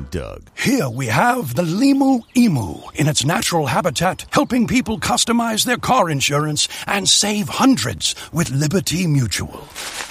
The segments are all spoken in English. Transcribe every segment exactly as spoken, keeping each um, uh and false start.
Doug. Here we have the Limu Emu in its natural habitat, helping people customize their car insurance and save hundreds with Liberty Mutual.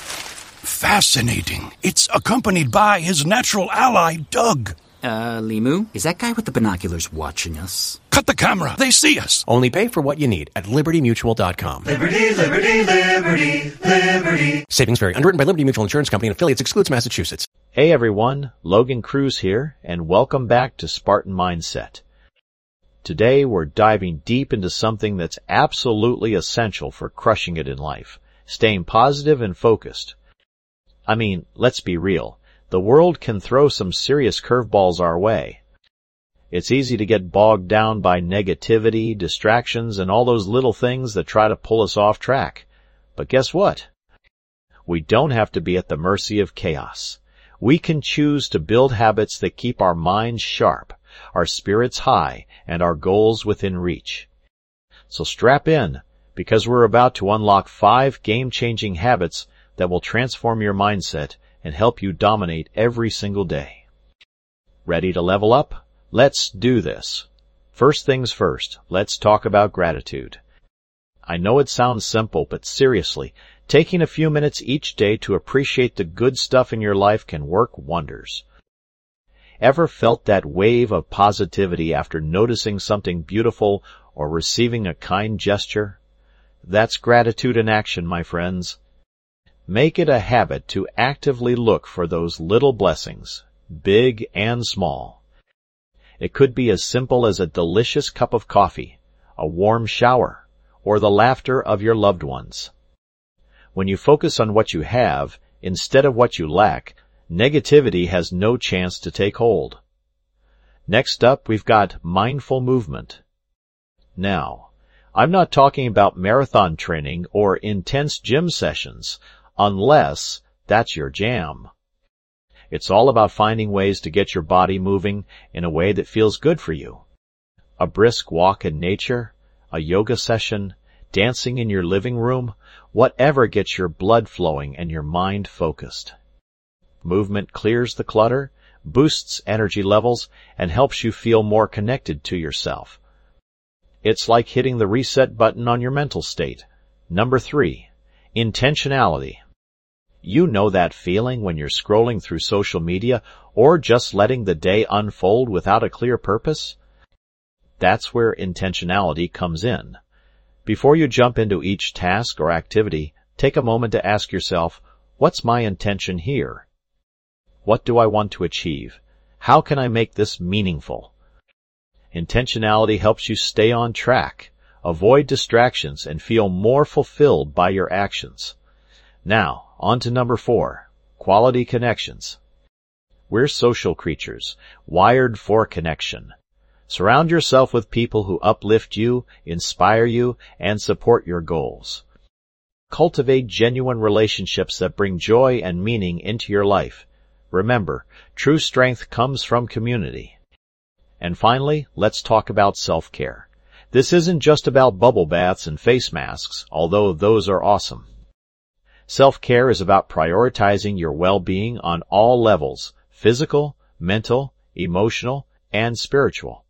Fascinating. It's accompanied by his natural ally, Doug. Uh, Limu, is that guy with the binoculars watching us? Cut the camera. They see us. Only pay for what you need at liberty mutual dot com. Liberty, liberty, liberty, liberty. Savings vary. Underwritten by Liberty Mutual Insurance Company and affiliates. Excludes Massachusetts. Hey everyone, Logan Cruz here, and welcome back to Spartan Mindset. Today we're diving deep into something that's absolutely essential for crushing it in life, staying positive and focused. I mean, let's be real. The world can throw some serious curveballs our way. It's easy to get bogged down by negativity, distractions, and all those little things that try to pull us off track. But guess what? We don't have to be at the mercy of chaos. We can choose to build habits that keep our minds sharp, our spirits high, and our goals within reach. So strap in, because we're about to unlock five game-changing habits that will transform your mindset and help you dominate every single day. Ready to level up? Let's do this. First things first, let's talk about gratitude. I know it sounds simple, but seriously, taking a few minutes each day to appreciate the good stuff in your life can work wonders. Ever felt that wave of positivity after noticing something beautiful or receiving a kind gesture? That's gratitude in action, my friends. Make it a habit to actively look for those little blessings, big and small. It could be as simple as a delicious cup of coffee, a warm shower, or the laughter of your loved ones. When you focus on what you have, instead of what you lack, negativity has no chance to take hold. Next up, we've got mindful movement. Now, I'm not talking about marathon training or intense gym sessions, unless that's your jam. It's all about finding ways to get your body moving in a way that feels good for you. A brisk walk in nature, a yoga session, dancing in your living room, whatever gets your blood flowing and your mind focused. Movement clears the clutter, boosts energy levels, and helps you feel more connected to yourself. It's like hitting the reset button on your mental state. Number three, intentionality. You know that feeling when you're scrolling through social media or just letting the day unfold without a clear purpose? That's where intentionality comes in. Before you jump into each task or activity, take a moment to ask yourself, what's my intention here? What do I want to achieve? How can I make this meaningful? Intentionality helps you stay on track, avoid distractions, and feel more fulfilled by your actions. Now, on to number four, quality connections. We're social creatures, wired for connection. Surround yourself with people who uplift you, inspire you, and support your goals. Cultivate genuine relationships that bring joy and meaning into your life. Remember, true strength comes from community. And finally, let's talk about self-care. This isn't just about bubble baths and face masks, although those are awesome. Self-care is about prioritizing your well-being on all levels, physical, mental, emotional, and spiritual.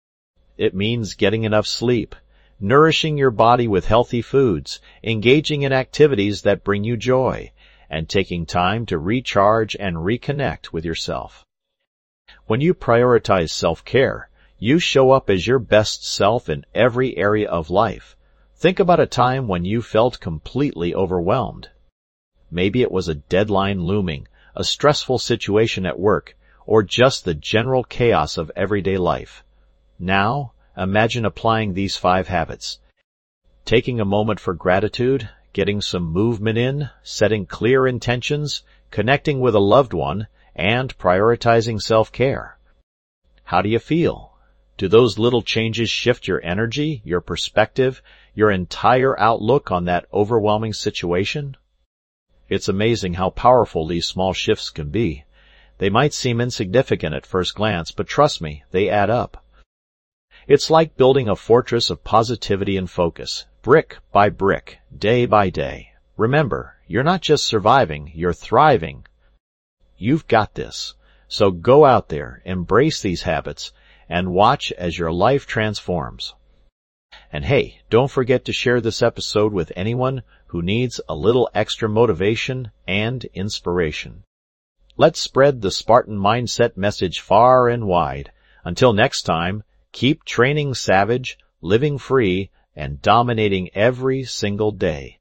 It means getting enough sleep, nourishing your body with healthy foods, engaging in activities that bring you joy, and taking time to recharge and reconnect with yourself. When you prioritize self-care, you show up as your best self in every area of life. Think about a time when you felt completely overwhelmed. Maybe it was a deadline looming, a stressful situation at work, or just the general chaos of everyday life. Now, imagine applying these five habits. Taking a moment for gratitude, getting some movement in, setting clear intentions, connecting with a loved one, and prioritizing self-care. How do you feel? Do those little changes shift your energy, your perspective, your entire outlook on that overwhelming situation? It's amazing how powerful these small shifts can be. They might seem insignificant at first glance, but trust me, they add up. It's like building a fortress of positivity and focus, brick by brick, day by day. Remember, you're not just surviving, you're thriving. You've got this. So go out there, embrace these habits, and watch as your life transforms. And hey, don't forget to share this episode with anyone who needs a little extra motivation and inspiration. Let's spread the Spartan Mindset message far and wide. Until next time, keep training savage, living free, and dominating every single day.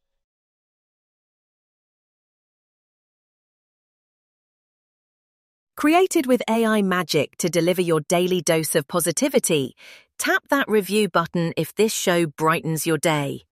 Created with A I magic to deliver your daily dose of positivity, tap that review button if this show brightens your day.